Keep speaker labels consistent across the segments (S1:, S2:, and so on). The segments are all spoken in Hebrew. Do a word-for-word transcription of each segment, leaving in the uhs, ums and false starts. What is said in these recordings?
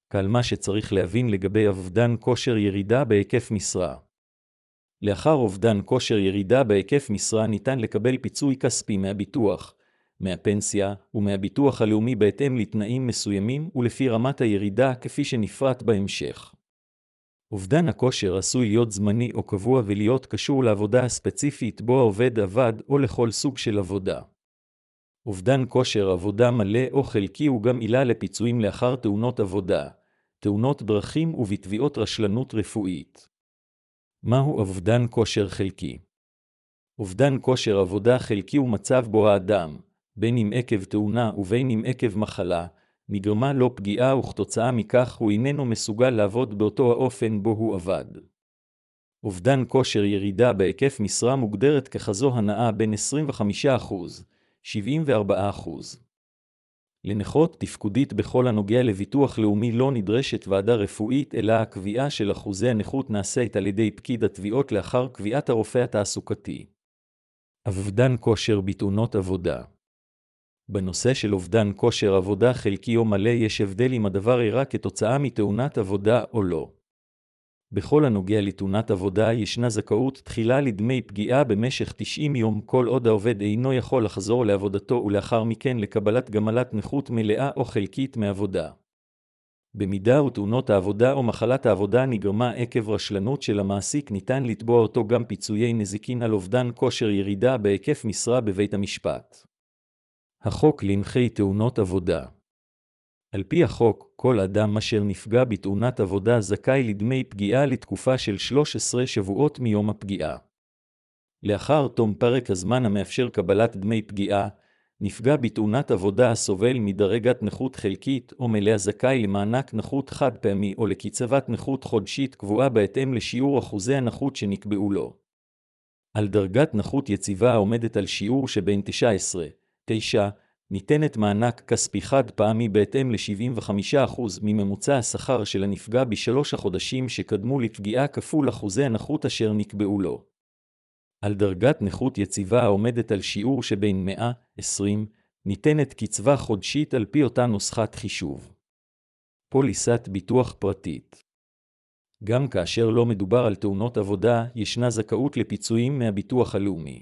S1: כל מה שצריך להבין לגבי אובדן כושר ירידה בהיקף משרה. לאחר אובדן כושר ירידה בהיקף משרה ניתן לקבל פיצוי כספי מהביטוח, מהפנסיה ומהביטוח הלאומי בהתאם לתנאים מסוימים ולפי רמת הירידה כפי שנפרט בהמשך. אובדן הכושר עשוי להיות זמני או קבוע ולהיות קשור לעבודה הספציפית בו העובד עבד או לכל סוג של עבודה. אובדן כושר עבודה מלא או חלקי הוא גם עילה לפיצויים לאחר תאונות עבודה, תאונות דרכים ובתביעות רשלנות רפואית. מהו אובדן כושר חלקי? אובדן כושר עבודה חלקי הוא מצב בו האדם, בין אם עקב תאונה ובין אם עקב מחלה, נגרמה לו פגיעה וכתוצאה מכך הוא איננו מסוגל לעבוד באותו האופן בו הוא עבד. אובדן כושר ירידה בהיקף משרה מוגדרת ככזו הנעה בין עשרים וחמישה אחוז, שבעים וארבעה אחוז. לנכות תפקודית בכל הנוגע לביטוח לאומי לא נדרשת ועדה רפואית, אלא הקביעה של אחוזי הנכות נעשית על ידי פקיד התביעות לאחר קביעת הרופא התעסוקתי. אובדן כושר בתאונות עבודה. בנושא של אובדן כושר עבודה חלקי או מלא יש הבדל אם הדבר אירע כתוצאה מתאונת עבודה או לא. בכל הנוגע לתאונת עבודה ישנה זכאות תחילה לדמי פגיעה במשך תשעים יום כל עוד העובד אינו יכול לחזור לעבודתו ולאחר מכן לקבלת גמלת נכות מלאה או חלקית מעבודה. במידה ותאונות העבודה או מחלת העבודה נגרמה עקב רשלנות של המעסיק ניתן לתבוע אותו גם פיצויי נזיקין על אובדן כושר ירידה בהיקף משרה בבית המשפט. החוק לנכי תאונות עבודה. על פי החוק, כל אדם אשר נפגע בתאונת עבודה זכאי לדמי פגיעה לתקופה של שלושה עשר שבועות מיום הפגיעה. לאחר תום פרק הזמן המאפשר קבלת דמי פגיעה, נפגע בתאונת עבודה הסובל מדרגת נכות חלקית או מלאה זכאי למענק נכות חד פעמי או לקצבת נכות חודשית קבועה בהתאם לשיעור אחוזי הנכות שנקבעו לו. על דרגת נכות יציבה העומדת על שיעור שבין תשע עשרה, תשע, ניתנת מענק כספי חד פעמי בהתאם ל-שבעים וחמישה אחוז מממוצע השכר של הנפגע בשלוש החודשים שקדמו לפגיעה כפול אחוזי הנכות אשר נקבעו לו. על דרגת נכות יציבה העומדת על שיעור שבין מאה ועשרים, ניתנת קצבה חודשית על פי אותה נוסחת חישוב. פוליסת ביטוח פרטית. גם כאשר לא מדובר על תאונות עבודה, ישנה זכאות לפיצויים מהביטוח הלאומי.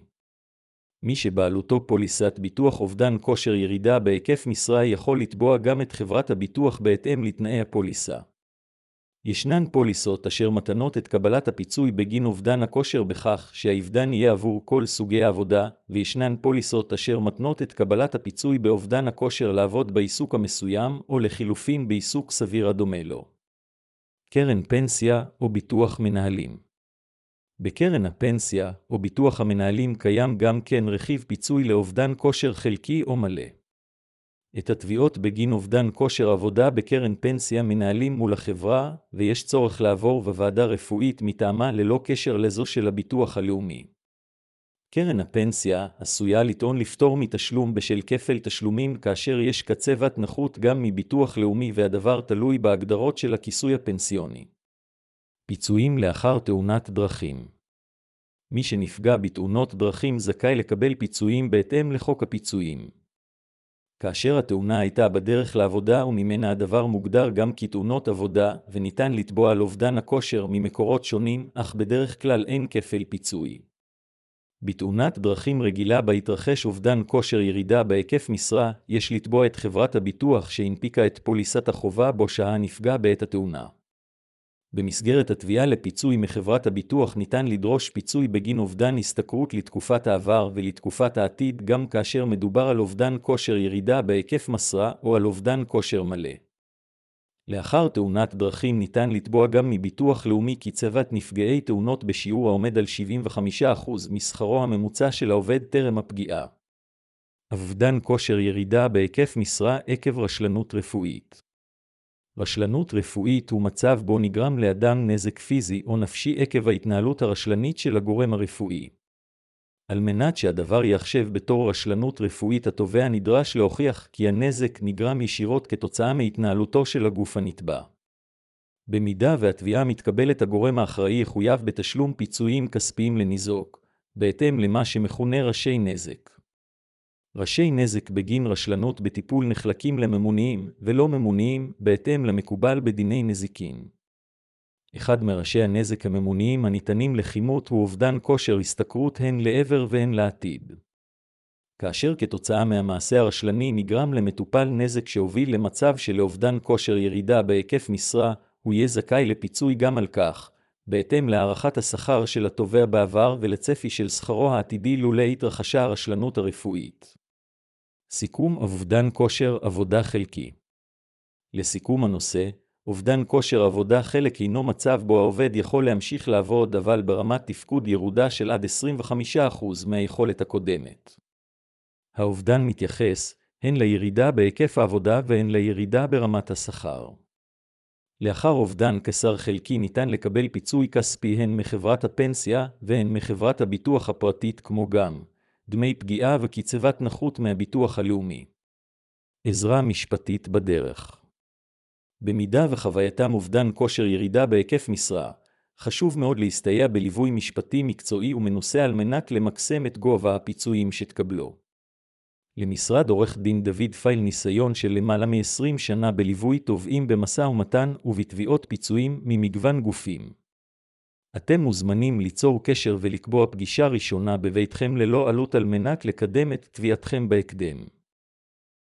S1: מי שבעלותו פוליסת ביטוח אובדן כושר ירידה בהיקף משרה יכול לתבוע גם את חברת הביטוח בהתאם לתנאי הפוליסה. ישנן פוליסות אשר מתנות את קבלת הפיצוי בגין אובדן הכושר בכך שהאבדן יהיה עבור כל סוגי העבודה, וישנן פוליסות אשר מתנות את קבלת הפיצוי באובדן הכושר לעבוד בעיסוק המסוים או לחילופין בעיסוק סביר הדומה לו. קרן פנסיה או ביטוח מנהלים. בקרן הפנסיה או ביטוח המנהלים קיים גם כן רכיב פיצוי לאובדן כושר חלקי או מלא. את התביעות בגין אובדן כושר עבודה בקרן פנסיה מנהלים מול החברה, ויש צורך לעבור בוועדה רפואית מטעמה ללא קשר לזו של הביטוח הלאומי. קרן הפנסיה עשויה לטעון לפטור מתשלום בשל כפל תשלומים כאשר יש קצבת נכות גם מביטוח לאומי והדבר תלוי בהגדרות של הכיסוי הפנסיוני. פיצויים לאחר תאונת דרכים. מי שנפגע בתאונות דרכים זכאי לקבל פיצויים בהתאם לחוק הפיצויים. כאשר התאונה הייתה בדרך לעבודה וממנה הדבר מוגדר גם כתאונות עבודה וניתן לתבוע על אובדן הכושר ממקורות שונים, אך בדרך כלל אין כפל פיצוי. בתאונת דרכים רגילה בהתרחש אובדן כושר ירידה בהיקף משרה, יש לתבוע את חברת הביטוח שהנפיקה את פוליסת החובה בו שהה נפגע בעת התאונה. במסגרת התביעה לפיצוי מחברת הביטוח ניתן לדרוש פיצוי בגין אובדן השתכרות לתקופת העבר ולתקופת העתיד גם כאשר מדובר על אובדן כושר ירידה בהיקף משרה או על אובדן כושר מלא. לאחר תאונת דרכים ניתן לתבוע גם מביטוח לאומי קצבת נפגעי תאונות בשיעור העומד על שבעים וחמישה אחוז משכרו הממוצע של העובד טרם הפגיעה. אובדן כושר ירידה בהיקף משרה עקב רשלנות רפואית. רשלנות רפואית הוא מצב בו נגרם לאדם נזק פיזי או נפשי עקב ההתנהלות הרשלנית של הגורם הרפואי. על מנת שהדבר יחשב בתור רשלנות רפואית, התובע נדרש להוכיח כי הנזק נגרם ישירות כתוצאה מהתנהלותו של הגוף הנתבע. במידה והתביעה מתקבלת, הגורם האחראי יחויב בתשלום פיצויים כספיים לניזוק, בהתאם למה שמכונה ראשי נזק. ראשי נזק בגין רשלנות בטיפול נחלקים לממוניים ולא ממוניים בהתאם למקובל בדיני נזיקין. אחד מראשי הנזק הממוניים הניתנים לכימות הוא אובדן כושר השתכרות הן לעבר והן לעתיד. כאשר כתוצאה מהמעשה הרשלני נגרם למטופל נזק שהוביל למצב של אובדן כושר ירידה בהיקף משרה, הוא יהיה זכאי לפיצוי גם על כך, בהתאם להערכת השכר של התובע בעבר ולצפי של שכרו העתידי לולא התרחשה הרשלנות הרפואית. סיכום אובדן כושר עבודה חלקי. לסיכום הנושא, אובדן כושר עבודה חלק הינו מצב בו העובד יכול להמשיך לעבוד אבל ברמת תפקוד ירודה של עד עשרים וחמישה אחוז מהיכולת הקודמת. האובדן מתייחס הן לירידה בהיקף העבודה והן לירידה ברמת השכר. לאחר אובדן קצר חלקי ניתן לקבל פיצוי כספי הן מחברת הפנסיה והן מחברת הביטוח הפרטית כמו גם דמי פגיעה וקצבת נכות מהביטוח הלאומי. עזרה משפטית בדרך. במידה וחווייתם אובדן כושר ירידה בהיקף משרה, חשוב מאוד להסתייע בליווי משפטי מקצועי ומנוסה על מנת למקסם את גובה הפיצויים שתקבלו. למשרד עורך דין דוד פייל ניסיון של למעלה מ-עשרים שנה בליווי תובעים במשא ומתן ובתביעות פיצויים ממגוון גופים. אתם מוזמנים ליצור קשר ולקבוע פגישה ראשונה בביתכם ללא עלות על מנת לקדם את תביעתכם בהקדם.